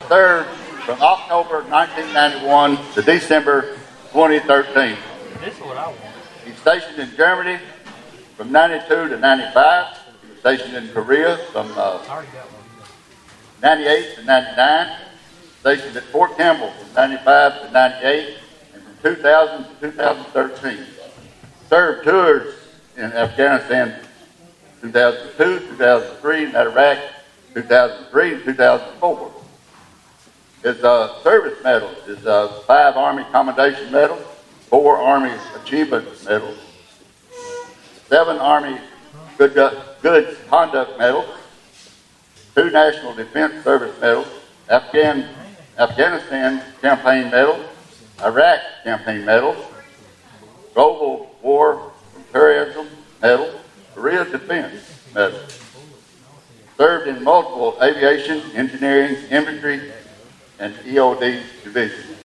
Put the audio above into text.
served from October 1991 to December 2013. This is what I want. He was stationed in Germany from 92 to 95. He was stationed in Korea from I already got one. 98 to 99. Stationed at Fort Campbell from 95 to 98. And from 2000 to 2013. Served tours in Afghanistan 2002, 2003, and Iraq 2003 and 2004. His service medals is 5 Army Commendation Medals, 4 Army Achievement Medals, 7 Army Good Conduct Medals, 2 National Defense Service Medals, Afghanistan Campaign Medal, Iraq Campaign Medal, Global War from Terrorism Medal, Korea Defense Medal. Served in multiple aviation, engineering, infantry, and EOD divisions.